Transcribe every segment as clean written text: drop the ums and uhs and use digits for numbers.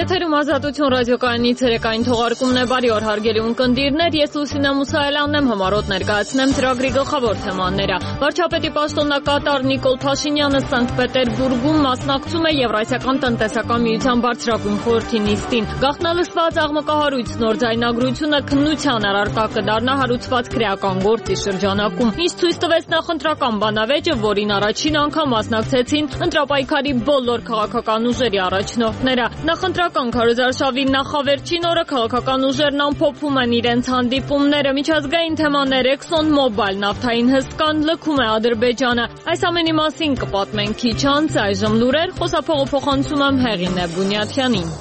Եթերում Ազատություն ռադիոկայանի ցերեկային թողարկումն է, բարի օր հարգելի ունկնդիրներ, ես Լուսինե Մուսայելյանն եմ, համառոտ ներկայացնեմ ծրագրի գլխավոր թեմաները։ Վարչապետի պաշտոնակատար Նիկոլ Փաշինյանը Սանկտ Պետերբուրգում մասնակցում է Եվրասիական տնտեսական միության բարձրագույն խորհրդի նիստին։ Գաղտնալսված աղմկահարույց նոր ձայնագրությունը քննության առարկա կդառնա հարուցված քրեական գործի շրջանակում։ Ինչ ցույց տվեց նախընտրական բանավեճը, որին առաջին անգամ մասնակցեցին ընտրապայքարի բոլոր քաղաքական ուժերի առաջնորդները։ Նախընտրական քարոզարշավի նախավերջին օրը քաղաքական ուժերն ամփոփում են իրենց հանդիպումները։ Միջազգային թեմաներ Exxon Mobil նավթային հսկան լքում է Ադրբեջանը։ Այս ամենի մասին կպատմենք քիչ անց, այժմ լուրեր, խոսափողը փոխանցում եմ Հեղինե Բունյաթյանին։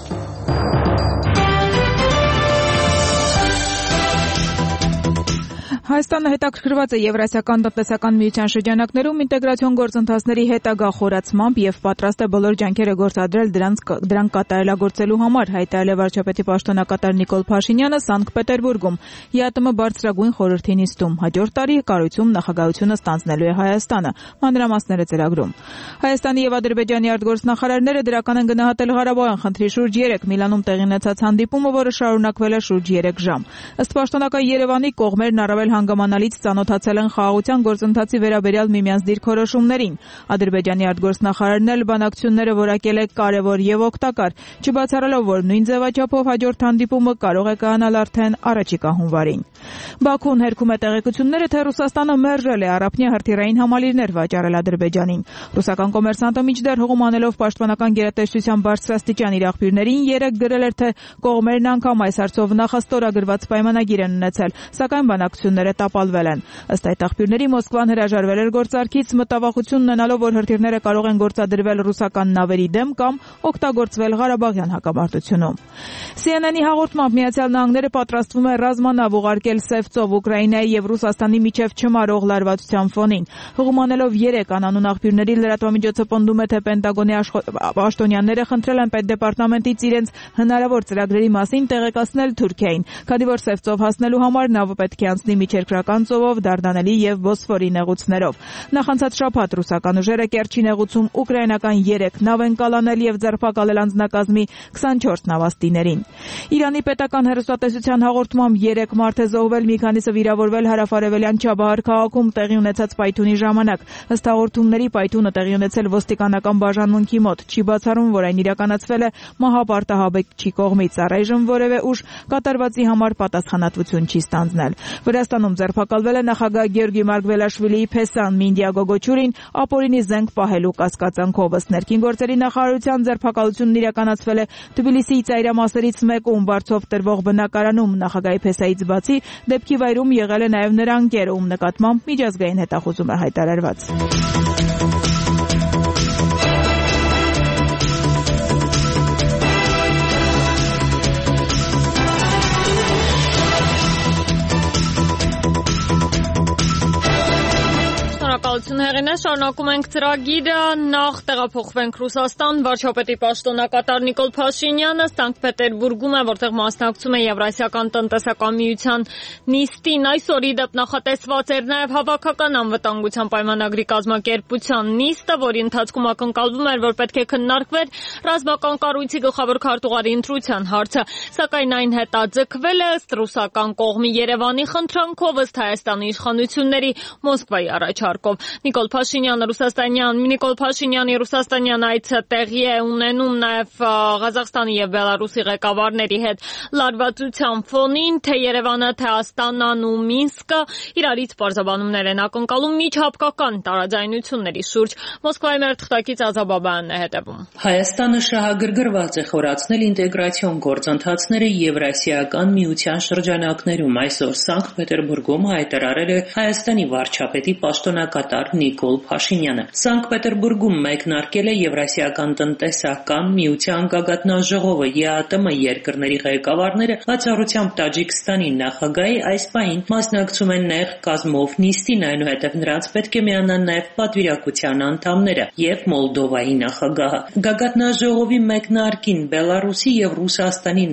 Հայաստանը հետաքրքրված է Եվրասիական տնտեսական միության շրջանակներում ինտեգրացիոն գործընթացների հետագա խորացմամբ եւ պատրաստ է բոլոր ջանքերը գործադրել դրանք կատարելագործելու համար, հայտարարել է վարչապետի պաշտոնակատար Նիկոլ Փաշինյանը Սանկտ Պետերբուրգում ԵԱՏՄ բարձրագույն խորհրդի նիստում։ Հաջորդ տարի կառույցում նախագահությունը ստանձնելու է Հայաստանը։ Մանրամասները ծրագրում։ Հայաստանի եւ Ադրբեջանի արտգործնախարարները դրական են գնահատել Ղարաբաղյան խնդրի շուրջ 3 Միլանում տեղի ունեցած հանդիպումը, որը շարունակվել է շուրջ 3 ժամ։ Ըստ պաշտոնական Երևանի կողմերն առավել հանգամանալից ծանոթացել են խաղաղության գործընթացի վերաբերյալ միմյանց դիրքորոշումներին։ Ադրբեջանի արտգործնախարարն էլ բանակցությունները որակել է կարևոր եւ օգտակար, չբացառելով, որ նույն ձևաչափով հաջորդ հանդիպումը կարող է կայանալ արդեն առաջիկա հունվարին։ Բաքուն հերքում է տեղեկությունները, թե Ռուսաստանը մերժել է առափնյա հրթիռային համալիրներ վաճառել Ադրբեջանին։ Ռուսական կոմերսանտը մինչդեռ հողում անելով պաշտպանական գերատեսչության բարձրաստիճան իր աղբյուրներին երեկ գրել էր, թե կողմերն անգամ այս հարցով նախաստորագրված պայմանագիր են ունեցել, սակայն բանակցությունները տապալվել են։ Ըստ այդ աղբյուրների Մոսկվան հրաժարվել էր գործարքից, մտավախություն ունենալով, որ հրթիռները կարող են գործադրվել ռուսական նավերի դեմ կամ օգտագործվել Ղարաբաղյան հակամարտությունում։ CNN-ի հաղորդմամբ Միացյալ Նահանգները պատրաստվում է ռազմանավ ուղարկել Սև ծով Ուկրաինայի եւ Ռուսաստանի միջև չմարող լարվածության ֆոնին։ Հղումանելով 3 անանուն աղբյուրների լրատվամիջոցը պնդում է, թե Պենտագոնի պաշտոնյաները խնդրել են պետդեպարտամենտից իրենց հնարավոր ծրագրերի մասին տեղեկացնել Թուրքիային, քանի որ Սև ծով հասնելու համար նավը պետք է անցնի միջերկրական ծովով, Դարդանելի եւ Բոսֆորի նեղուցներով։ Նախանցած շաբաթ ռուսական ուժերը Կերչի նեղուցում ուկրաինական 3 նավ են կալանել եւ ձերբակալել անձնակազմի 24 նավաստիներին։ Իրանի պետական հեռուստատեսության հաղորդմամբ 3 մարդ է զոհվել, մի քանիսը վիրավորվել հարավարևելյան Չաբահար քաղաքում տեղի ունեցած պայթյունի ժամանակ։ Ըստ հաղորդումների պայթյունը տեղի ունեցել ոստիկանական բաժանմունքի մոտ։ Չի բացառում, որ այն իրականացվել է մահապարտահաբեկչի կողմից։ Առայժմ որևէ ուժ կատարվածի համար պատասխանատվություն չի ստանձնել։ Վրաստանում ձերբակալվել է նախագահ Գեորգի Մարգվելաշվիլիի փեսան Մինդիա Գոգոչուրին ապօրինի զենք պահելու կասկածանքով։ Ըստ ներքին գործերի նախարարության ձերբակալությունն իրականացվել է Թբիլիսիի ծայրամասերից մեկում Վարչով տրվող բնակարանում։ Նախագահի փեսայից բացի դեպքի վայրում եղել է նաև նրա ընկերը, ում նկատմամբ միջազգային հետախուզում է հայտարարված։ Հեղինե, շարունակում ենք ծրագիրը, նախ տեղափոխվենք Ռուսաստան, վարչապետի պաշտոնակատար Նիկոլ Փաշինյանը Սանկտ Պետերբուրգում է, որտեղ մասնակցում է Եվրասիական տնտեսական միության նիստին։ Այսօր ի դեպ նախատեսված էր նաև հավաքական անվտանգության պայմանագրի կազմակերպության նիստը, որի ընթացքում ակնկալվում էր, որ պետք է քննարկվեր ռազմական կառույցի գլխավոր քարտուղարի ընտրության հարցը, սակայն այն հետաձգվել է ըստ ռուսական կողմի Երևանի խնդրանքով, ըստ Հայաստանի իշխանությունների Մոսկվայի առաջարկով։ Նիկոլ Փաշինյանի ռուսաստանյան այցը տեղի է ունենում նաև Ղազախստանի եւ Բելարուսի ղեկավարների հետ լարվածության ֆոնին, թե Երևանը, թե Աստանան ու Մինսկը իրարից պարզաբանումներ են ակնկալում միջհապկական տարաձայնությունների շուրջ։ Մոսկվայի մեր թղթակից Ազաբաբայանն է հետևում։ Հայաստանը շահագրգռված է խորացնել ինտեգրացիոն գործընթացները Եվրասիական միության շրջանակներում։ Այսօր Սանկտ Պետերբուրգում հայտարարել է Հայաստանի վարչապետի պաշտոնակատար Նիկոլ Փաշինյանը։ Սանկտ Պետերբուրգում մեկնարկել է Եվրասիական տնտեսական միության գագաթնաժողովը։ ԵԱՏՄ երկրների ղեկավարները, բացառությամբ Տաջիկստանի նախագահի, այս պահին մասնակցում են նեղ կազմով նիստին, այնուհետև նրանց պետք է միանան նաև պատվիրակության անդամները եւ Մոլդովայի նախագահը։ Գագաթնաժողովի մեկնարկին Բելարուսի եւ Ռուսաստանի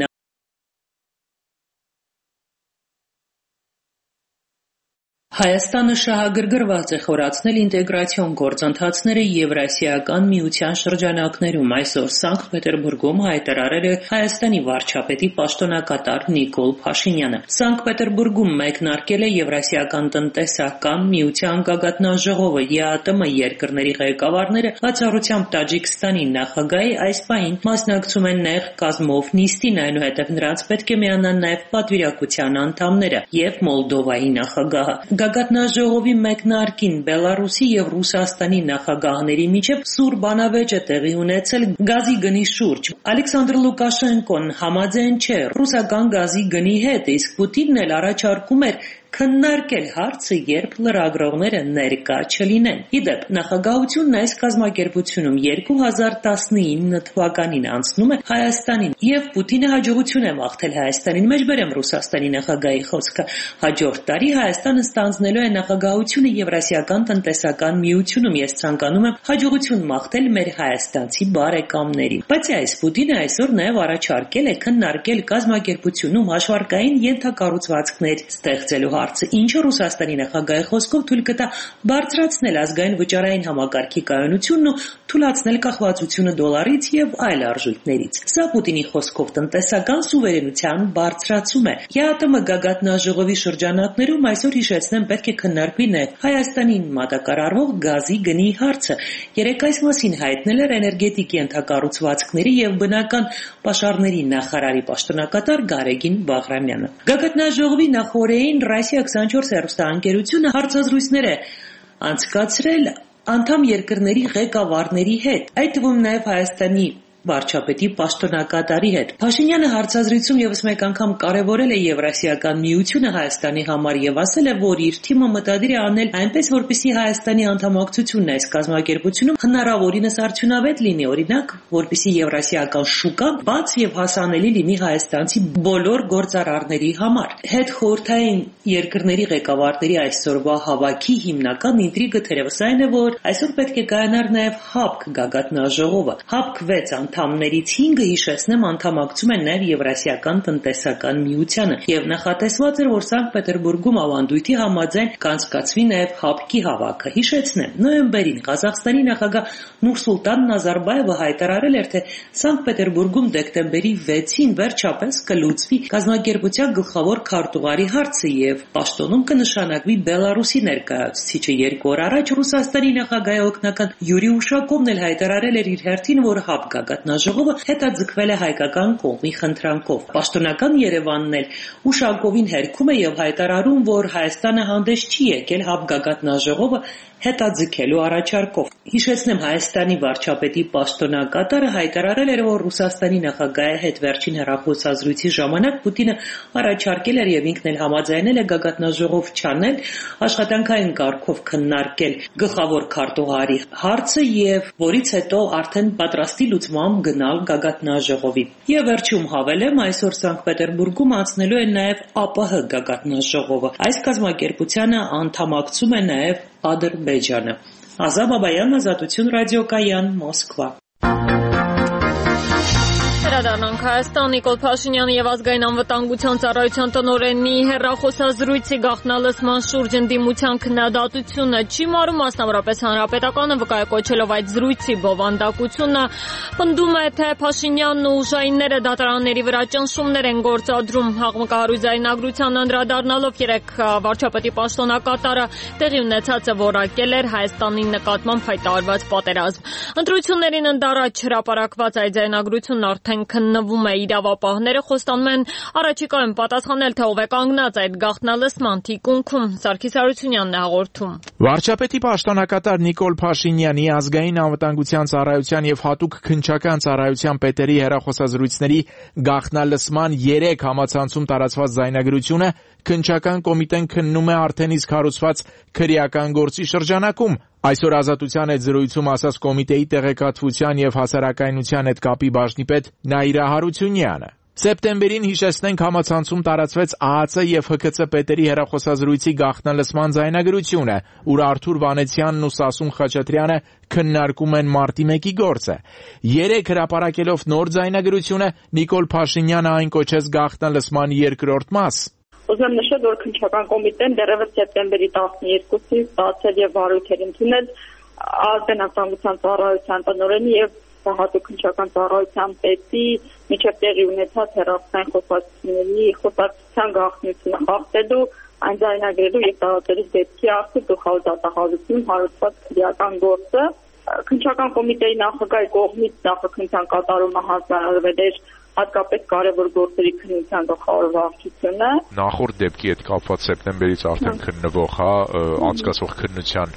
Հայաստանը շահագրգռված է խորացնել ինտեգրացիոն գործընթացները Եվրասիական միության շրջանակներում։ Այսօր Սանկտ Պետերբուրգում հայտարարել է Հայաստանի վարչապետի պաշտոնակատար Նիկոլ Փաշինյանը։ Սանկտ Պետերբուրգում մեկնարկել է Եվրասիական տնտեսական միության գագաթնաժողովը։ ԵԱՏՄ երկրների ղեկավարները, բացառությամբ Տաջիկստանի նախագահի, այս պահին մասնակցում են նեղ կազմով նիստին, այնուհետև նրանց պետք է միանան նաև պատվիրակության անդամները եւ Մոլդովայի նախագահը։ Գագաթնաժողովի մեկնարկին Բելարուսի եւ Ռուսաստանի նախագահների միջև սուր բանավեճ է տեղի ունեցել գազի գնի շուրջ։ Ալեքսանդր Լուկաշենկոն համաձայն չէ ռուսական գազի գնի հետ, իսկ Պուտինն էլ առաջարկում էր քննարկել հարցը, երբ լրագրողները ներկա չլինեն։ Իդեպ, նախագահությունն այս կազմակերպությունում 2019 թվականին անցնում է Հայաստանին, եւ Պուտինը հաջողություն է մաղթել Հայաստանին, մեջբերեմ Ռուսաստանի նախագահի խոսքը։ Հաջորդ տարի Հայաստանը ստանձնելու է նախագահությունը Եվրասիական տնտեսական միությունում։ Ես ցանկանում եմ հաջողություն մաղթել մեր հայաստանցի բարեկամներին։ Բայց այս Պուտինը այսօր նաև առաջարկել է քննարկել կազմակերպությունում հաշվարկային ենթակառուցվածքներ ստեղծելու հարցը, ինչը Ռուսաստանի նախագահի խոսքով թույլ կտա բարձրացնել ազգային վճարային համակարգի կայունությունն ու թուլացնել կախվածությունը դոլարից եւ այլ արժույթներից։ Սա Պուտինի խոսքով տնտեսական սուվերենության բարձրացում է։ ԵԱՏՄ գագաթնաժողովի շրջանակներում այսօր հիշեցնեմ պետք է քննարկվի նաև Հայաստանին մատակարարվող գազի գնի հարցը։ Երեկ այս մասին հայտնել էր էներգետիկ ենթակառուցվածքների եւ բնական պաշարների նախարարի պաշտոնակատար Գարեգին Բաղրամյանը։ Գագաթնաժողովի նախօրեին Ռասիա 24 հեռուստաընկերությունը հարցազրույցներ է անցկացրել անդամ երկրների ղեկավարների հետ, այդ թվում նաև Հայաստանի վարչապետի պաշտոնակատարի հետ։ Փաշինյանը հարցազրույցում եւս մեկ անգամ կարևորել է Եվրասիական միությունը Հայաստանի համար եւ ասել է, որ իր թիմը մտադիր է անել այնպես, որպեսզի Հայաստանի անդամակցությունն այս կազմակերպությունում հնարավորինս արդյունավետ լինի, օրինակ, որպեսզի Եվրասիական շուկան բաց եւ հասանելի լինի հայաստանցի բոլոր գործարարների համար։ Հետխորհրդային երկրների ղեկավարների այսօրվա հավաքի հիմնական ինտրիգը թերևս այն է, որ այսօր պետք է կայանար նաեւ ՀԱՊԿ գագաթնաժողովը։ ՀԱՊԿ 6 անդամներից 5-ը հիշեցնեմ անդամակցում են նաև Եվրասիական տնտեսական միությանը եւ նախատեսված էր, որ Սանկտ Պետերբուրգում ավանդույթի համաձայն կանցկացվի նաև ՀԱՊԿ-ի հավաքը։ Հիշեցնեմ, նոյեմբերին Ղազախստանի նախագահ Նուրսուլտան Նազարբաևը հայտարարել էր, թե Սանկտ Պետերբուրգում դեկտեմբերի 6-ին վերջապես կլուծվի կազմակերպության գլխավոր քարտուղարի հարցը եւ պաշտոնում կնշանակվի Բելարուսի ներկայացուցիչը։ 2 օր առաջ Ռուսաստանի նախագահի օգնական Յուրի Ուշակովն էլ հայտարարել էր իր հերթին, որ ՀԱՊԿ գագաթնաժողովը հետաձգվել է հայկական կողմի խնդրանքով։ Պաշտոնական Երևանն էլ Ուշակովին հերքում է եւ հայտարարում, որ Հայաստանը հանդես չի եկել ՀԱՊԿ գագաթնաժողովը հետաձգելու առաջարկով։ Հիշեցնեմ, Հայաստանի վարչապետի պաշտոնակատարը հայտարարել էր, որ Ռուսաստանի նախագահի հետ վերջին հեռախոսազրույցի ժամանակ Պուտինը առաջարկել էր եւ ինքն էլ համաձայնել է գագաթնաժողով չանել, աշխատանքային կարգով քննարկել գլխավոր քարտուղարի հարցը եւ որից հետո արդեն պատրաստի լուծմամբ գնալ գագաթնաժողովի։ Եվ վերջում հավելեմ, այսօր Սանկտ Պետերբուրգում անցնելու է նաեւ ԱՊՀ գագաթնաժողովը։ Այս կազմակերպությանը անդամակցում է նաեւ Ադրբեջանը։ Ազա Բաբայան, Ազատություն ռադիոկայան, Մոսկվա։ Վերադառնանք Հայաստան, Նիկոլ Փաշինյանի եւ ազգային անվտանգության ծառայության տնօրենի հեռախոսազրույցի գաղտնալսման շուրջ ընդդիմության քննադատությունը չի մարում, մասնավորապես Հանրապետականը վկայակոչելով այդ զրույցի բովանդակությունը, պնդում է, թե Փաշինյանն ու ուժայինները դատարանների վրա ճնշումներ են գործադրում։ Հաղմկահարույց զայնագրության անդրադառնալով երեք վարչապետի պաշտոնակատարը տեղի ունեցածը որակել էր Հայաստանի նկատմամբ հայտարարված պատերազմ։ Ընտրություններին ընդառաջ հրապարակված այդ զայնագրությունն արդեն քննվում է, իրավապահները խոստանում են առաջիկայում պատասխանել, թե ով է կանգնած այդ գաղտնալսման թիկունքում։ Սարգիս Հարությունյանն է հաղորդում։ Վարչապետի պաշտոնակատար Նիկոլ Փաշինյանի ազգային անվտանգության ծառայության եւ հատուկ քննչական ծառայության պետերի հեռախոսազրույցների գաղտնալսման 3 համացանցում տարածված զայնագրությունը քննչական կոմիտեն քննում է արդեն իսկ հարուցված քրեական գործի շրջանակում։ Այսօր Ազատության հետ զրույցում ասաց կոմիտեի տեղեկատվության եւ հասարակայնության հետ կապի բաժնի պետ Նաիրա Հարությունյանը։ Սեպտեմբերին հիշեցնենք համացանցում տարածվեց ԱԱՑ եւ ՀՔՑ պետերի հեռախոսազրույցի գաղտնալսման ձայնագրությունը, ուր Արթուր Վանեցյանն ու Սասուն Խաչատրյանը քննարկում են մարտի 1-ի գործը։ 3 հրապարակելով նոր ձայնագրությունը Նիկոլ Փաշինյանը այն կոչեց գաղտնալսման երկրորդ մաս։ Ուզում եմ նշել, որ քննչական կոմիտեն դեռևս սեպտեմբերի 12-ին ստացել եւ վարույթեր ընդունել ազգային անվտանգության ծառայության տնօրենի եւ հատուկ քննչական ծառայության պետի միջև տեղի ունեցած հեռախոսային խոսակցության գաղտնիությունը խախտելու, այն ձայնագրելու եւ տարածելու դեպքի արդյունք գլխավոր դատախազությունում հարուցված քրեական գործը քննչական կոմիտեի նախագահի կողմից նախաքննության կատարումը հանձնարարվել էր հատկապես կարևոր գործերի քննության գլխավոր վարչությունը։ Նախորդ դեպքի հետ կապված սեպտեմբերից արդեն քննվող, անցկացող քննության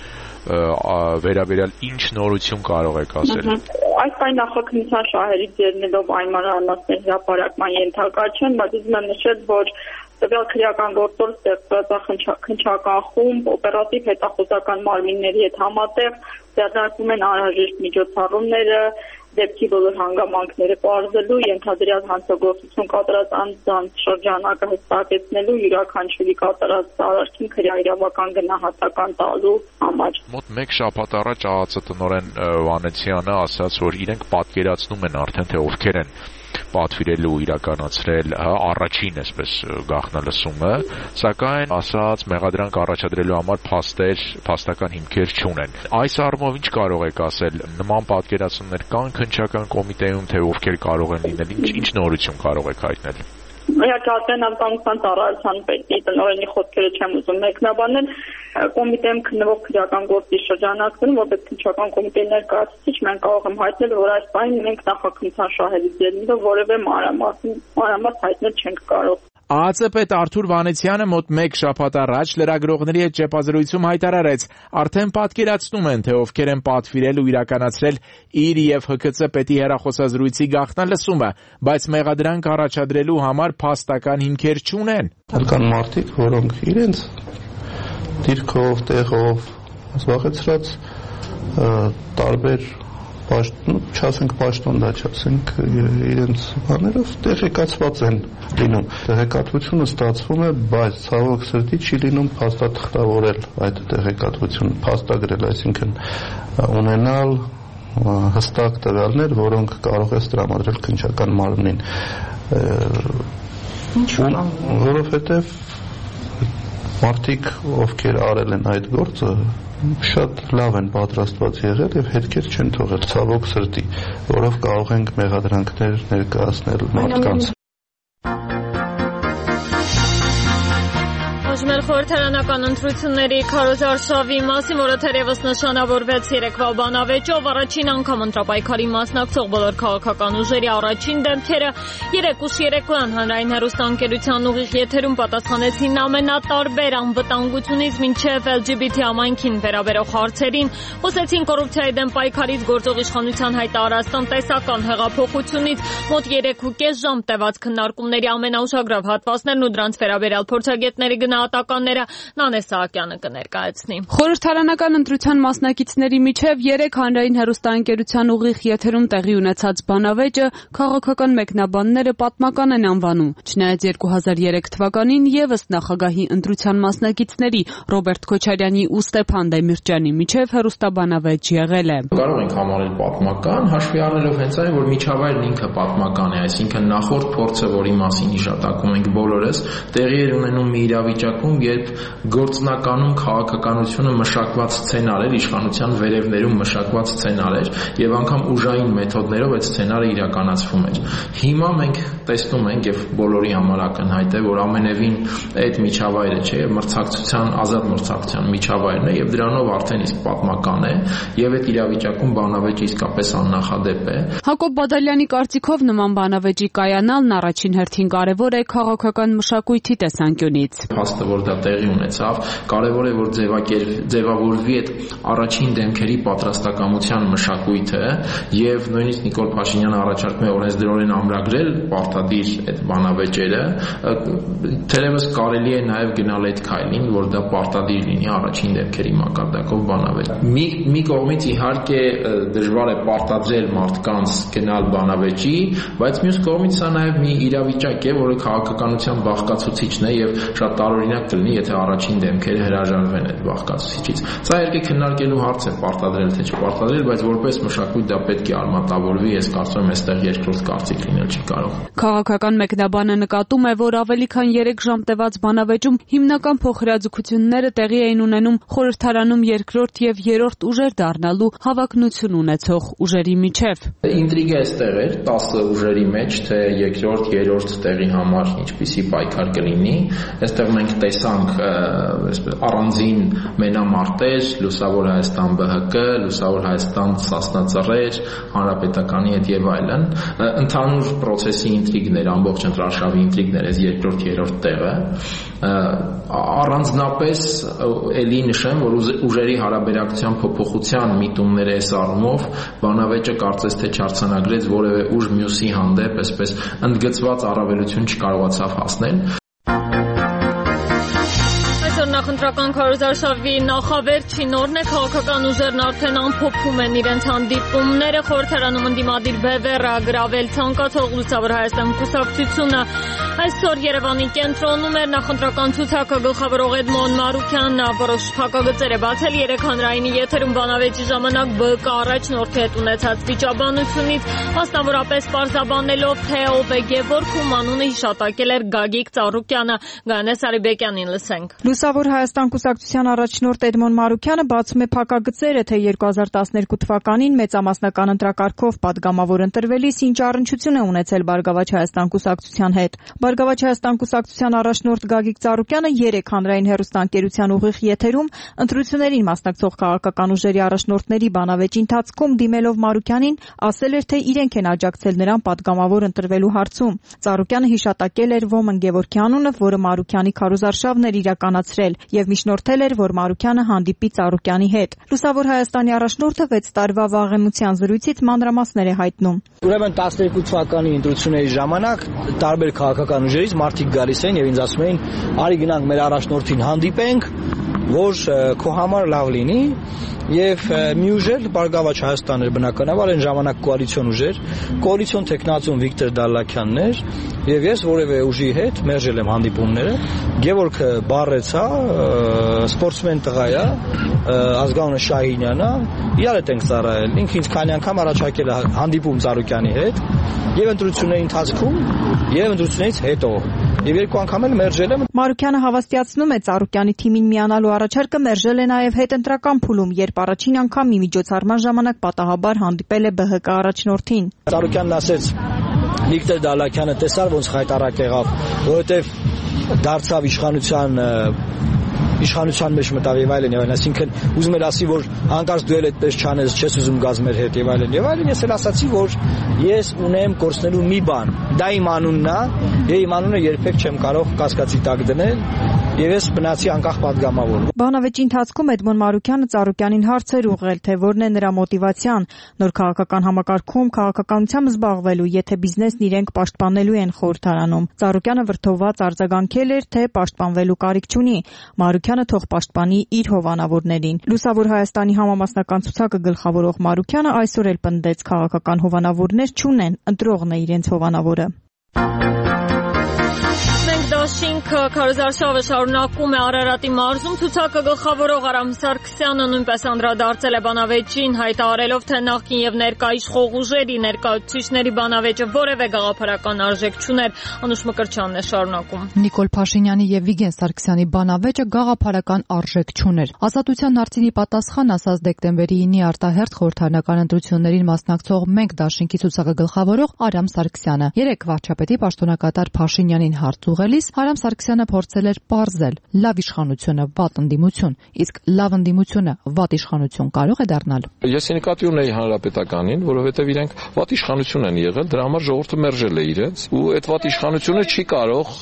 վերաբերյալ ինչ նորություն կարող եք ասել։ Այս պայն նախաքննության շահերից ելնելով այն մանրամասների հրապարակման ենթակա չեն, բայց ուզում եմ նշել, որ տվյալ քրեական գործով ստեղծված քննչական խումբ օպերատիվ հետախուզական մարմինների հետ համատեղ ձեռնարկում են անհրաժեշտ միջոցառումները դեպքի բոլոր հանգամանքները պարզելու, ենթադրյալ հանցագործություն կատարած անձանց շրջանակը հստակեցնելու, յուրաքանչյուրի կատարած արարքին քրեաիրավական գնահատական տալու համար։ Մոտ 1 շաբաթ առաջ ԱԱԾ տնօրեն Վանեցյանը ասաց, որ իրենք պատկերացնում են արդեն, թե ովքեր են պատվիրելու իրականացրել առաջին այսպես գաղտնալսումը, սակայն ասաց մեղադրանք առաջադրելու համար փաստական հիմքեր չունեն։ Այս առումով ինչ կարող եք ասել, նման պատկերացումներ կան քննչական կոմիտեում, թե ովքեր կարող են լինել, ինչ նորություն կարող եք հայտնել։ Իհարկե ազգային անվտանգության ծառայության պետի տնօրենի խոսքերը չեմ ուզում մեկնաբանել, կոմիտեում քննվող քրեական գործի շրջանակներում որպես քննչական կոմիտեի ներկայացուցիչ մենք կարող եմ հայտնել, որ այս պահին մենք նախաքննության շահերից ելնելով որևէ մանրամաս հայտնել չենք կարող։ ԱԱԾ պետ Արթուր Վանեցյանը մոտ 1 շաբաթ առաջ լրագրողների հետ ճեպազրույցում հայտարարեց, արդեն պատկերացնում են, թե ովքեր են պատվիրել ու իրականացրել իր եւ ՀՔԾ պետի հեռախոսազրույցի գաղտնալսումը, բայց մեղադրանք առաջադրելու համար փաստական հիմքեր չունեն։ Կան մարդիկ, որոնք իրենց դիրքով, տեղով զբաղեցրած տարբեր չասենք պաշտոն դա, չասենք իրենց բաներով տեղեկացված են լինում։ Տեղեկատվությունը ստացվում է, բայց ցավոք սրտի չի լինում փաստաթղթավորել այդ տեղեկատվությունը, փաստագրել, այսինքն ունենալ հստակ տվյալներ, որոնք կարող է տրամադրել քննչական մարմնին։ Որովհետև մարդիկ, ովքեր արել են այդ գործը, շատ լավ են պատրաստված եղել եւ հետքեր չեն թողել ցավոք սրտի, որով կարող ենք մեղադրանքներ ներկայացնել մարդկանց։ Խորհրդարանական ընտրությունների քարոզարշավի մասին, որը թերևս նշանավորվեց երեկվա բանավեճով, առաջին անգամ ընտրապայքարի մասնակցող բոլոր քաղաքական ուժերի առաջին դեմքերը 3:03 հանրային հեռուստաընկերության ուղիղ եթերում պատասխանեցին ամենատարբեր անվտանգությունից մինչև LGBT համայնքին վերաբերող հարցերին, խոսեցին կոռուպցիայի դեմ պայքարից գործող իշխանության հայտարարած տնտեսական հեղափոխությունից, մոտ 3.5 ժամ տևած քննարկումների ամենաուշագրավ հատվածներն ու դրանց վերաբերյալ փորձագետների գնահատականները Նանե Սահակյանը կներկայացնի։ Խորհրդարանական ընտրության մասնակիցների միջև 3 հանրային հեռուստաընկերության ուղիղ եթերում տեղի ունեցած բանավեճը քաղաքական մեկնաբանները պատմական են անվանում, չնայած 2003 թվականին եւս նախագահի ընտրության մասնակիցների Ռոբերտ Քոչարյանի ու Ստեփան Դեմիրճյանի միջև հեռուստաբանավեճ եղել է։ Կարող ենք համարել պատմական, հաշվի առնելով հենց այն, որ միջավայրն ինքը պատմական է, այսինքն նախորդ փորձը, որի մասին հիշատակում ենք բոլորս, տեղի էր ունենում մի իրավիճակում, երբ գործնականում քաղաքականությունը մշակված սցենար էր, իշխանության վերևներում մշակված սցենար էր եւ անգամ ուժային մեթոդներով այդ սցենարը իրականացվում էր։ Հիմա մենք տեսնում ենք եւ բոլորի համար ակնհայտ է, որ ամենևին այդ միջավայրը չէ, մրցակցության, ազատ մրցակցության միջավայրն է եւ դրանով արդեն իսկ պատմական է եւ այդ իրավիճակում բանավեճը իսկապես աննախադեպ է։ Հակոբ Բադալյանի կարծիքով նման բանավեճի կայանալն առաջին հերթին կարևոր է քաղաքական մշակույթի տեսանկյունից։ Փաստը, որ դա տեղի ունեցավ, կարևոր է, որ ձևավորվի այդ առաջին դեմքերի պատրաստակամության մշակույթը եւ նույնիսկ Նիկոլ Փաշինյանը առաջարկում է օրենսդրորեն ամրագրել պարտադիր այդ բանավեճերը, թերևս կարելի է նաեւ գնալ այդ քայլին, որ դա պարտադիր լինի առաջին դեմքերի մակարդակով բանավեճ։ Մի կողմից իհարկե դժվար է պարտադրել մարդկանց գնալ բանավեճի, բայց մյուս կողմից սա նաեւ մի իրավիճակ է, որը քաղաքականության բաղկացուցիչն է եւ շատ տարօրինակ բարեհաճ կլինի, եթե առաջին դեմքերը հրաժարվեն այդ բաղկացուցիչից։ Սա իհարկե քննարկելու հարց է, պարտադրել թե չպարտադրել, բայց որպես մշակույթ դա պետք է արմատավորվի, ես կարծում եմ, այստեղ երկրորդ կարծիք լինել չի կարող։ Քաղաքական մեկնաբանը նկատում է, որ ավելի քան 3 ժամ տևած բանավեճում հիմնական փոխհրաձգությունները տեղի էին ունենում խորհրդարանում երկրորդ եւ երրորդ ուժեր դառնալու հավակնություն ունեցող ուժերի միջև։ Ինտրիգը այստեղ էր 10 ուժերի մեջ, թե երկրորդ, երրորդ տեղի համար ինչպիսի պայքար կլինի։ Այստեղ մենք տեսանք առանձին մենամարտեր, Լուսավոր Հայաստան ԲՀԿ, Լուսավոր Հայաստան Սասնածռեր, Հանրապետականի հետ եւ այլն։ Ընդհանուր process-ի ինտրիգներ, ամբողջ ընտրարշավի ինտրիգներ, այս երկրորդ, երրորդ տեղը։ Առանձնապես էլի նշեմ, որ ուժերի հարաբերակցության փոփոխության միտումները այս առումով բանավեճը կարծես թե չարձանագրեց որևէ ուժ մյուսի հանդեպ այսպես ընդգծված առավելություն չկարողացավ հասնել։ Նախընտրական քարոզարշավի նախավերջին օրն է, քաղաքական ուժերն արդեն ամփոփում են իրենց հանդիպումները, խորհրդարանում ընդդիմադիր բևեռը գրավել ցանկացող Լուսավոր Հայաստան կուսակցությունը այսօր Երևանի կենտրոնում էր նախընտրական ցուցակը գլխավորող Էդմոն Մարուկյանն որոշ փակագծեր է բացել 3 հանրայինի եթերում բանավեճի ժամանակ ԲԿ առաջնորդի հետ ունեցած վիճաբանությունից, մասնավորապես պարզաբանելով թե ով է Գևորգում անունը հիշատակել էր Գագիկ Ծառուկյանը, Գայանե Սարիբեկյանին լսենք։ Լուսավոր Հայաստան կուսակցության առաջնորդ Էդմոն Մարուկյանը բացում է փակագծերը, թե 2012 թվականին մեծամասնական ընտրակարգով падգամավոր ընտրվելիս ինչ առնչություն է ունեցել Բարգավաճ Հայաստան կուսակցության հետ։ Բարգավաճ Հայաստան կուսակցության առաջնորդ Գագիկ Ծառուկյանը 3 հանրային հեռուստաընկերության ուղիղ եթերում ընտրություններին մասնակցող քաղաքական ուժերի առաջնորդների բանավեճի ընթացքում դիմելով Մարուկյանին ասել էր, թե իրենք են աջակցել նրան падգամավոր ընտրվելու հարցում։ Ծառուկյանը հիշատակել էր Ոմն Գևորգի անունը, որը Մարուկյանի քարոզարշավն էր իրականացրել եւ միջնորդել էր, որ Մարուկյանը հանդիպի Ծառուկյանի հետ։ Լուսավոր Հայաստանի առաջնորդը 6 տարվա վաղեմության զրույցից մանրամասներ է հայտնում։ Ուրեմն 12 թվականի ընտրությունների ժամանակ տարբեր քաղաքական ուժերից մարդիկ գալիս էին եւ ինձ ասում էին՝ «Արի գնանք մեր առաջնորդին հանդիպենք, որ քո համար լավ լինի»։ Եվ մի ուժեր Բարգավաճ Հայաստան էր բնականաբար այն ժամանակ կոալիցիոն ուժեր, կոալիցիոն տեխնացուն Վիկտոր Դալլաքյանն էր եւ ես որևէ ուժի հետ մերժել եմ հանդիպումները։ Գևորգը բառեցա, սպորտսմեն տղա է, ազգանունը Շահինյանն է, իրար հետ ենք ծառայել։ Ինքը ինձ քանի անգամ առաջարկել է հանդիպում Ծառուկյանի հետ եւ ընտրությունների ընթացքում եւ ընտրություններից հետո։ Եվ 2 անգամ էլ մերժել եմ։ Մարուկյանը հավաստիացնում է Ծառուկյանի թիմին միանալու առաջարկը մերժել է նաև հետընտրական փուլում, երբ առաջին անգամ մի միջոցառման ժամանակ պատահաբար հանդիպել է ԲՀԿ առաջնորդին։ Ծառուկյանն ասեց Վիկտոր Դալլաքյանը տեսար ոնց խայտարակ եղավ, որովհետև դարձավ իշխանության մեջ մտավ եւ այլն, այսինքն ուզում էր ասի, որ հանկարծ դու էլ այդպես չանես, չես ուզում գազ մեր հետ եւ այլն։ Եվ այլն ես էլ ասացի, որ ես ունեմ կորցնելու մի բան, դա իմ անունն է, եւ իմ անունը երբեք չեմ կարող կասկածի տակ դնել։ Եվ ես բնացի անկախ падգամավոր։ Բանավեճի ընթացքում Էդմոն Մարուկյանը Ծառուկյանին հարցեր ուղղել, թե որն է նրա մոտիվացիան նոր քաղաքական համակարգում քաղաքականությամբ զբաղվելու, եթե բիզնեսն իրենք պաշտպանելու են խորհրդարանում։ Ծառուկյանը վրդովված արձագանքել էր, թե պաշտպանվելու կարիք չունի։ Մարուկյանը թող պաշտպանի իր հովանավորներին։ Լուսավոր Հայաստանի համամասնական ցուցակը գլխավորող Մարուկյանը այսօր էլ պնդեց քաղաքական հովանավորներ չունեն, ընտրողն է իրենց հովանավորը։ Դաշինքը քարոզարշավը շարունակում է Արարատի մարզում, ցուցակը գլխավորող Արամ Սարգսյանը նույնպես անդրադարձել է բանավեճին, հայտարարելով, թե նախկին եւ ներկա իշխող ուժերի ներկայացուցիչների բանավեճը որևէ գաղափարական արժեք չուներ։ Անուշ Մկրտչյանն է շարունակում։ Նիկոլ Փաշինյանի եւ Վիգեն Սարգսյանի բանավեճը գաղափարական արժեք չուներ։ Ազատության հարցինի պատասխան ասած դեկտեմբերի 9-ի արտահերթ խորհրդարանական ընտրություններին մասնակցող Մենք Դաշինքի ցուցակը գլխավորող Արամ Սարգսյանը երեք վարչապետի պաշտոնակատար Փաշինյանին հարց ուղղելիս Արամ Սարգսյանը փորձել էր պարզել լավ իշխանությունը վատ ընդդիմություն, իսկ լավ ընդդիմությունը վատ իշխանություն կարող է դառնալ։ Ես նկատի ունեի հանրապետականին, որովհետև իրենք վատ իշխանություն են եղել, դրա համար ժողովուրդը մերժել է իրենց, ու այդ վատ իշխանությունը չի կարող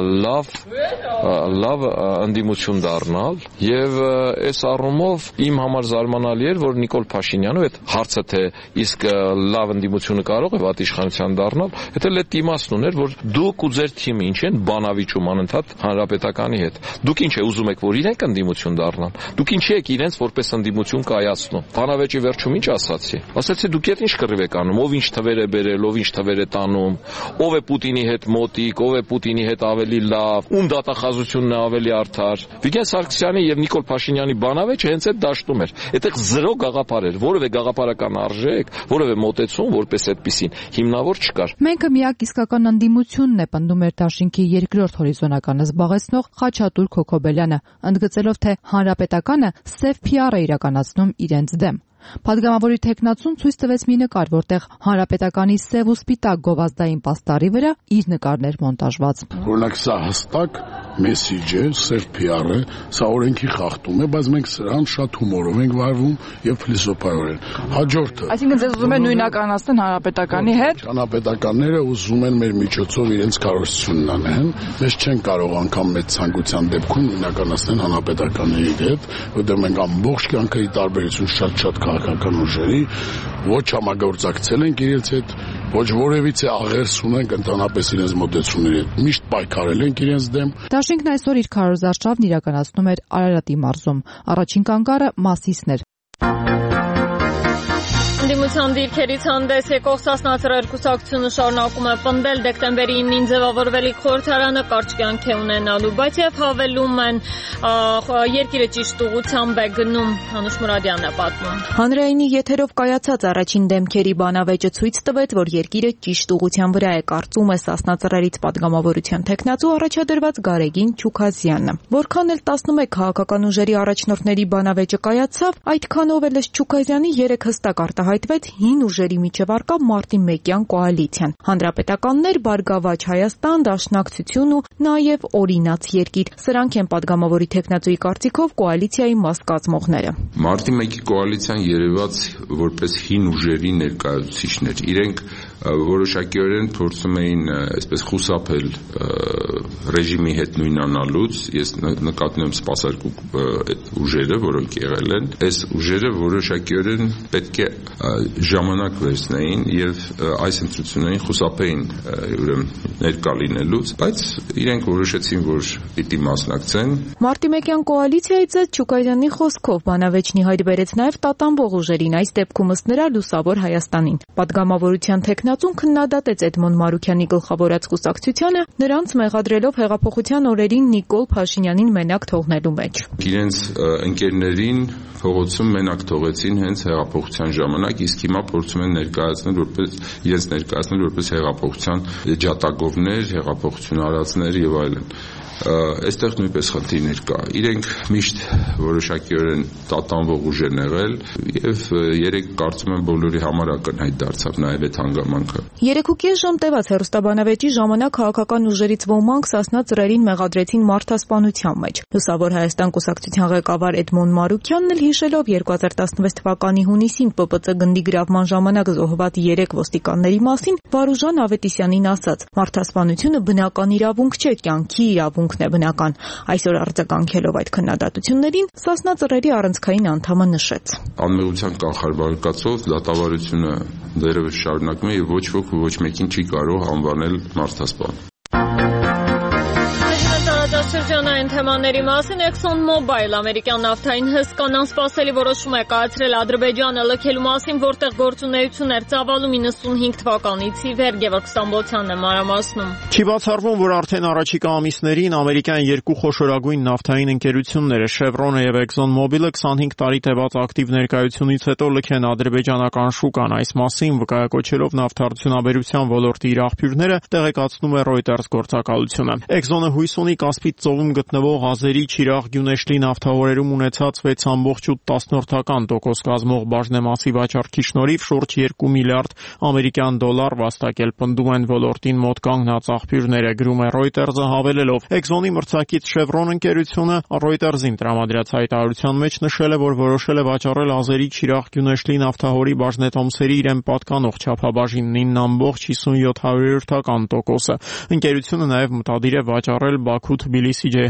լավ ընդդիմություն դառնալ, եւ այս առումով իմ համար զարմանալի էր, որ Նիկոլ Փաշինյանը այդ հարցը թե իսկ լավ ընդդիմությունը կարող է վատ իշխանության դառնալ, դա էլ այդ իմաստն ուներ, որ դուք ու ձեր թիմը ինչ են բանավ բանավիճում անընդհատ հանրապետականի հետ։ Դուք ինչ է ուզում եք, որ իրենք ընդդիմություն դառնան։ Դուք ինչի եք իրենց որպես ընդդիմություն կայացնում։ Բանավեճի վերջում ինչ ասացի։ Ասացի դուք եք ինչ կռիվ եք անում, ով ինչ թվեր է բերել, ով ինչ թվեր է տանում, ով է Պուտինի հետ մոտիկ, ով է Պուտինի հետ ավելի լավ, ում դատախազությունն է ավելի արդար։ Վիգեն Սարգսյանի եւ Նիկոլ Փաշինյանի բանավեճը հենց այդ դաշտում էր։ Այդտեղ զրո գաղափար էր, որևէ գաղափարական արժեք, որևէ մոտեցում որպես այդպեսին հիմնավոր չկար։ Մենքը միակ իսկական ընդդիմությունն է, պնդում էր դաշինքի երկրորդ հորիզոնականը զբաղեցնող Խաչատուր Քոքոբելյանը, ընդգծելով, թե հանրապետականը սև PR է իրականացնում իրենց դեմ։ Պատգամավորի թեկնածուն ցույց տվեց մի նկար, որտեղ հանրապետականի սև ու սպիտակ գովազդային պաստառի վրա իր նկարներ մոնտաժված։ Օրինակ սա հստակ մեսիջ է, սև PR է, սա օրենքի խախտում է, բայց մենք սրան շատ հումորով ենք վարվում եւ փիլիսոփայորեն։ Հաջորդը։ Այսինքն ձեզ ուզում են նույնականացնել հանրապետականի հետ։ Հանրապետականները ուզում են մեր միջոցով իրենց կարողությունն անեն, մեզ չեն կարող անգամ մեծ ցանկության դեպքում նույնականացնել հանրապետականների հետ, որտեղ մենք ամբողջ կյանքի տարբերություն շատ քաղաքական ուժերի ոչ համագործակցել ենք իրենց հետ, ոչ որևիցե աղերս ունենք ընդհանրապես իրենց մոտեցումների հետ, միշտ պայքարել ենք իրենց դեմ։ Դաշինքն այսօր իր քարոզարշավն իրականացնում էր Արարատի մարզում։ Առաջին կանգառը Մասիսն էր։ Ընդդիմության դիրքերից հանդես եկող Սասնա Ծռեր կուսակցությունը շարունակում է պնդել դեկտեմբերի 9-ին ձևավորվելիք խորհրդարանը կարճ կյանք է ունենալու, բայց եւ հավելում են երկիրը ճիշտ ուղղությամբ է գնում։ Հանուշ Մուրադյանն է պատմում։ Հանրայինի եթերով կայացած առաջին դեմքերի բանավեճը ցույց տվեց, որ երկիրը ճիշտ ուղղության վրա է, կարծում է Սասնա Ծռերից պատգամավորության թեկնածու առաջադրված Գարեգին Չուքազյանը։ Որքան էլ 11 քաղաքական ուժերի առաջնորդների բանավեճը կայացավ, այդքանով էլ Չուքազյանի 3 հստակ արտահայտվեց հին ուժերի միջև առկա մարտի 1-յան կոալիցիան։ Հանրապետականներ, Բարգավաճ Հայաստան, Դաշնակցություն ու նաև Օրինաց երկիր։ Սրանք են պատգամավորի թեկնածուի կարծիքով կոալիցիայի մաս կազմողները։ Մարտի 1-ի կոալիցիան երևաց որպես հին ուժերի ներկայացուցիչներ։ Իրենք որոշակիորեն փորձում էին այսպես խուսափել ռեժիմի հետ նույնանալուց։ Ես նկատնում եմ սպասարկու այդ ուժերը, որոնք եղել են, այս ուժերը որոշակիորեն պետք է ժամանակ վերցնեին եւ այս ընտրություններին խուսափեին ուրեմն ներկա լինելուց, բայց իրենք որոշեցին, որ պիտի մասնակցեն։ Մարտի 1-յան կոալիցիայից Չուքազյանի խոսքով բանավեճնի հայտ բերեց նաև տատանվող ուժերին, այս դեպքում ըստ նրա Լուսավոր Հայաստանին։ Պատգամավորության թեկնածուն քննադատեց Էդմոն Մարուքյանի գլխավորած կուսակցությանը, նրանց մեղադրելով հեղափոխության օրերին Նիկոլ Փաշինյանին մենակ թողնելու մեջ։ Իրենց ընկերներին փողոցում մենակ թողեցին հենց հեղափոխության ժամանակ, իսկ հիմա փորձում են ներկայացնել որպես հեղափոխության ջատագովներ, հեղափոխություն արածներ եւ այլն։ Այստեղ նույնպես խնդիրներ կա։ Իրենք միշտ որոշակիորեն տատանվող ուժ են եղել եւ երեք կարծում եմ բոլորի համար ակնհայտ դարձավ նաեւ այդ հանգամանքը։ 3.5 ժամ տևած հեռուստաբանավեճի ժամանակ քաղաքական ուժերից ոմանք Սասնա Ծռերին մեղադրեցին մարդասպանության մեջ։ Լուսավոր Հայաստան կուսակցության ղեկավար Էդմոն Մարուքյանն էլ հիշելով 2016 թվականի հունիսին ՊՊՑ գնդի գրավման ժամանակ զոհված 3 ոստիկանների մասին Վարուժան Ավետիսյանին ասաց. «Մարդասպանությունը բնական իրավունք չէ, կյանքի իրավունքն է բնական»։ Այսօր արձագանքելով այդ քննադատություններին Սասնա Ծռերի առանցքային անդամը նշեց. Անմեղության կանխարգելկացով դատավարությունը դեռևս շարունակվում է եւ ոչ ոք ոչ մեկին չի կարող անվանել մարդասպան։ Շրջանային թեմաների մասին ExxonMobil ամերիկյան նավթային հսկան անսպասելի որոշում է կայացրել Ադրբեջանը լքելու մասին, որտեղ գործունեություն էր ծավալում 95 թվականից ի վեր։ Գևորգ Ստամբոլցյանն է մանրամասնում։ Չի բացառվում, որ արդեն առաջիկա ամիսներին ամերիկյան երկու խոշորագույն նավթային ընկերությունները Chevron-ը եւ ExxonMobil-ը 25 տարի տևած ակտիվ ներկայությունից հետո լքեն ադրբեջանական շուկան։ Այս մասին վկայակոչելով նավթարդյունաբերության ոլորտի իր աղբյուրները տեղեկացնում է Reuters գործակալությունը։ Exxon-ը հույս ունի Կասպից ծովում գտնվող Ազերի Չիրաղ Գյունեշլի նավթավորերում ունեցած 6.8% կազմող բաժնեմասի վաճառքի շնորհիվ շուրջ 2 միլիարդ ամերիկյան դոլար վաստակել, պնդում են ոլորտին մոտ կանգնած աղբյուրները, գրում է Reuters-ը հավելելով։ Exxon-ի մրցակից Chevron ընկերությունը Reuters-ին տրամադրած հայտարարության մեջ նշել է, որ որոշել է վաճառել Ազերի Չիրաղ Գյունեշլի նավթահորի բաժնետոմսերի իրեն պատկանող չափաբաժինին 9.57%։ Ընկերությունը նաև մտադիր է վաճառել Բաքու-Թբիլիսի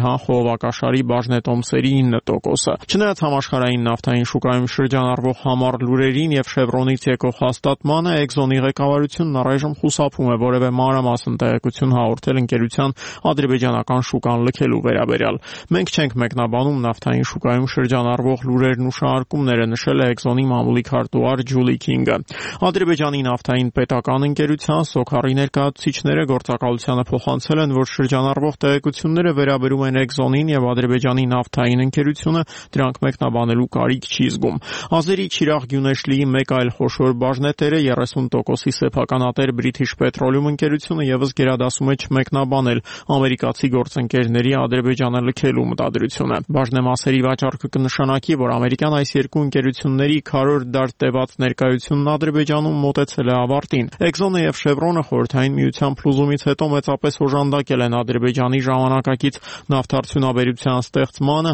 Ցիհան խողովակաշարի բաժնետոմսերի 9%-ը։ Չնայած համաշխարհային նավթային շուկայում շրջանառվող համառ լուրերին եւ Շևրոնից եկող հաստատմանը, Exxon-ի ղեկավարությունն առայժմ խուսափում է որևէ մանրամասն տեղեկություն հաղորդել ընկերության ադրբեջանական շուկան լքելու վերաբերյալ։ Մենք չենք մեկնաբանում նավթային շուկայում շրջանառվող լուրերն ու շարժումները, նշել է Exxon-ի մամուլի քարտուղար Ջուլի Քինգը։ Ադրբեջանի նավթային պետական ընկերության Սոքարի ներկայացուցիչները գործակալությանը փոխանցել են, որ շրջանառվող տեղեկությունները վերաբերում են Exxon-ին եւ Ադրբեջանի նավթային ընկերությունը դրանք մեկնաբանելու կարիք չի զգում։ Ազերի Չիրաղ Գյունեշլիի մեկ այլ խոշոր բաժնետերը 30%-ի սեփականատեր British Petroleum ընկերությունը եւս գերադասում է չմեկնաբանել ամերիկացի գործընկերների Ադրբեջանը լքելու մտադրությունը։ Բաժնեմասերի վաճառքը կնշանակի, որ ամերիկյան այս երկու ընկերությունների քարոր դար տևած ներկայությունն Ադրբեջանում մոտեցել է ավարտին։ Exxon-ը եւ Chevron-ը խորհրդային միության փլուզումից հետո մեծապես օժանդակել են Ադրբեջանի ժամանակակից նավթարդյունաբերության ստեղծմանը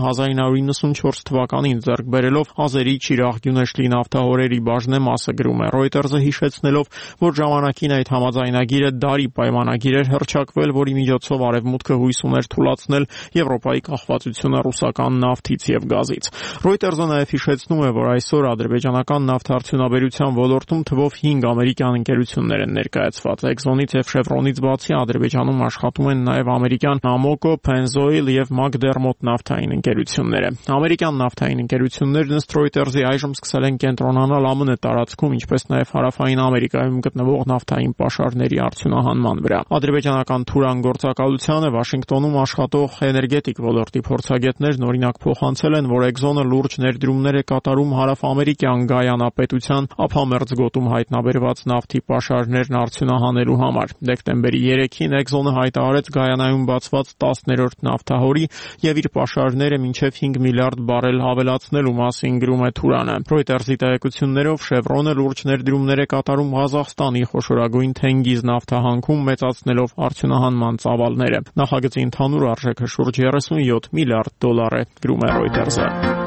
1994 թվականին ձեռք բերելով Ազերի Չիրաղ Գյունեշլի նավթահորերի բաժնեմասը, գրում է Reuters-ը, հիշեցնելով, որ ժամանակին այդ համաձայնագիրը դարի պայմանագիր էր հռչակվել, որի միջոցով Արևմուտքը հույս ուներ թույլատրել Եվրոպայի կախվածությունը ռուսական նավթից եւ գազից։ Reuters-ը նաեւ հիշեցնում է, որ այսօր ադրբեջանական նավթարդյունաբերության ոլորտում թվով 5 ամերիկյան ընկերություններ են ներկայացված։ Exxon-ից եւ Chevron-ից բացի Ադրբեջանում աշխատում են նաեւ ամերիկյան Amoco, Pennzoil եւ McDermott նավթային ընկերությունները։ Ամերիկյան նավթային ընկերություններն ըստ Reuters-ի այժմ սկսել են կենտրոնանալ ԱՄՆ տարածքում, ինչպես նաեւ հարավային Ամերիկայում գտնվող նավթային պաշարների արդյունահանման վրա։ Ադրբեջանական Թուրան գործակալությանը Վաշինգտոնում աշխատող էներգետիկ ոլորտի փորձագետներն օրինակ փոխանցել են, որ Exxon-ը լուրջ ներդրումներ է կատարում հարավամերիկյան Գայանա պետության ափամերձ գոտում հայտնաբերված նավթի պաշարներն արդյունահանելու համար։ Դեկտեմբերի 3-ին Exxon-ը հայտարարեց Գայանայում բացված 10-րդ նավթահորի եւ իր պաշարները մինչեւ 5 միլիարդ բարել հավելացնելու մասին, գրում է Թուրանը։ Reuters-ի տեղեկություններով Chevron-ը լուրջ ներդրումներ է կատարում Ղազախստանի խոշորագույն Թենգիզ նավթահանքում, մեծացնելով արդյունահանման ծավալները։ Նախագծի ընդհանուր արժեքը շուրջ 37 միլիարդ դոլար է, գրում է Reuters-ը։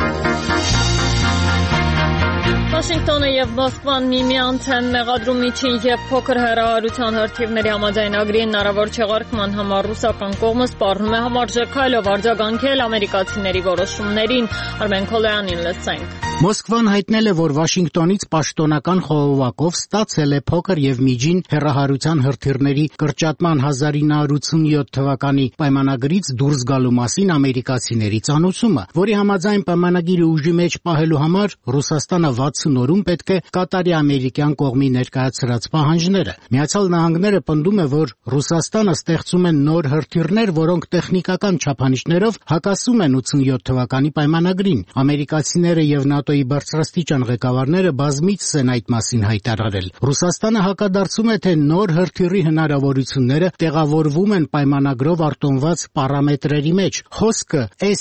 Վաշինգտոնը եւ Մոսկվան միմյանց են մեղադրում միջին եւ փոքր հեռահարության հրթիռների համաձայնագրի հնարավոր չեղարկման համար ռուսական կողմը սպառնում է համարժեք քայլով արձագանքել ամերիկացիների որոշումներին։ Արմեն Քոլոյանին լսենք։ Մոսկվան հայտնել է, որ Վաշինգտոնից պաշտոնական խողովակով ստացել է փոքր եւ միջին հեռահարության հրթիռների կրճատման 1987 թվականի պայմանագրից դուրս գալու մասին ամերիկացիների ծանուցումը, որի համաձայն պայմանագիրը ուժի մեջ պահելու համար Ռուսաստանը 60 օրում պետք է կատարի ամերիկյան կողմի ներկայացրած պահանջները։ Միացյալ Նահանգները պնդում է, որ Ռուսաստանը ստեղծում է նոր հրթիռներ, որոնք տեխնիկական չափանիշներով հակասում են 87 թվականի պայմանագրին։ Ամերիկացիները եւ ՆԱՏՕ-ի բարձրաստիճան ղեկավարները բազմիցս են այդ մասին հայտարարել։ Ռուսաստանը հակադարձում է, թե նոր հրթիռի հնարավորությունները տեղավորվում են պայմանագրով արտոնված պարամետրերի մեջ։ Խոսքը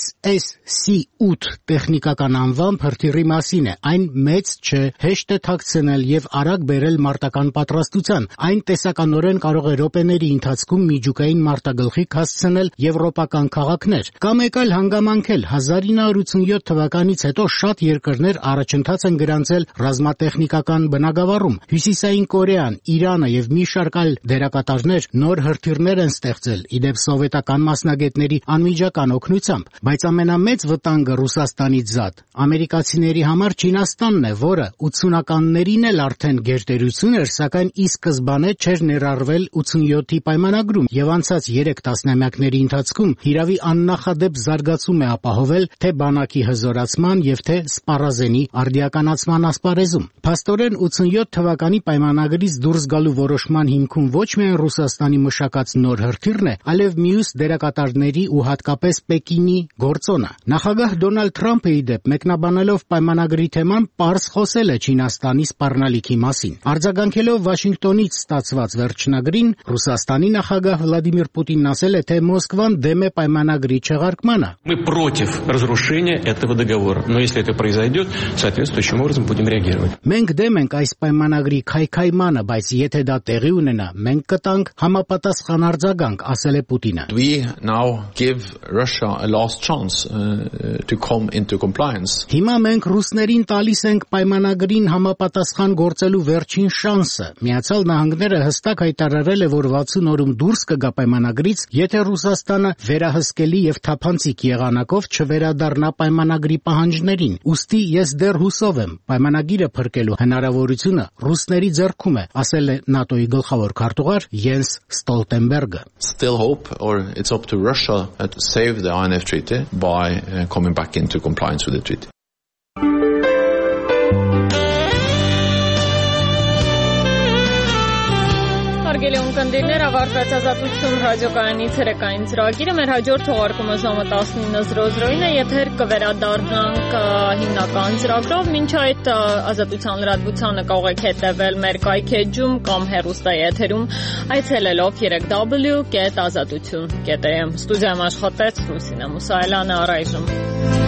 SSC-8 տեխնիկական անվամբ հրթիռի մասին է։ Այն մեծ չէ, հեշտ է թաքցնել եւ արագ բերել մարտական պատրաստության։ Այն տեսականորեն կարող է րոպեների ընթացքում միջուկային մարտագլխիկ հասցնել եվրոպական քաղաքներ։ Կամ եկալ հանգամանքել 1987 թվականից հետո շատ երկրներ առաջընթաց են գրանցել ռազմատեխնիկական բնագավառում։ Հյուսիսային Կորեան, Իրանը եւ մի շարք այլ դերակատարներ նոր հրթիռներ են ստեղծել, իդեպ սովետական մասնագետների անմիջական օգնությամբ, բայց ամենամեծ վտանգը Ռուսաստանից զատ ամերիկացիների համար Չինաստանն է, որը 80-ականներին էլ արդեն գերտերություն էր, սակայն ի սկզբանե չէր ներառվել 87-ի պայմանագրում եւ անցած 3 տասնամյակների ընթացքում հիրավի աննախադեպ զարգացում է ապահովել թե բանակի հզորացման եւ թե սպառազենի արդիականացման ասպարեզում։ Փաստորեն 87 թվականի պայմանագրից դուրս գալու որոշման հիմքում ոչ միայն Ռուսաստանի մշակած նոր հրթիռն է, այլև մյուս դերակատարների ու հատկապես Պեկինի գործոնը։ Նախագահ Դոնալդ Թրամփը իդեպ մեկնաբանելով պայմանագրի թեման պարզ խոսել է Չինաստանի սպառնալիքի մասին։ Արձագանքելով Վաշինգտոնից ստացված վերջնագրին, Ռուսաստանի նախագահ Վլադիմիր Պուտինն ասել է, թե Մոսկվան դեմ է պայմանագրի չեղարկմանը։ Мы против разрушения этого договора, но если это произойдет, произойдет, соответствующим образом будем реагировать. Մենք դեմ ենք այս պայմանագրի քայքայմանը, բայց եթե դա տեղի ունենա, մենք կտանք համապատասխան արձագանք, ասել է Պուտինը. We now give Russia a last chance to come into compliance. Հիմա մենք ռուսներին տալիս ենք պայմանագրին համապատասխան գործելու վերջին շանսը։ Միացյալ Նահանգները հստակ հայտարարել է, որ 60 օրում դուրս կգա պայմանագրից, եթե Ռուսաստանը վերահսկելի եւ թափանցիկ եղանակով չվերադառնա պայմանագրի պահանջներին։ Ուստի ես դեռ հուսով եմ, պայմանագիրը փրկելու հնարավորությունը ռուսների ձեռքում է, ասել է ՆԱՏՕ-ի գլխավոր քարտուղար Յենս Ստոլտենբերգը. Still hope, or it's up to Russia to save the INF Treaty by coming back into compliance with the treaty. Հարգելի ունկնդիրներ, ավարտվեց Ազատություն ռադիոկայանի ցերեկային ծրագիրը։ Մեր հաջորդ թողարկումը ժամը 19:00-ին է, եթեր կվերադառնանք հիմնական ծրագրով։ Մինչ այդ Ազատության լրատվությանը կարող եք հետևել մեր կայքեջում կամ հեռուստայի եթերում այցելելով 3w.azatutun.am։ Ստուդիայում աշխատեց Լուսինե Մուսայելյանը, առայժմ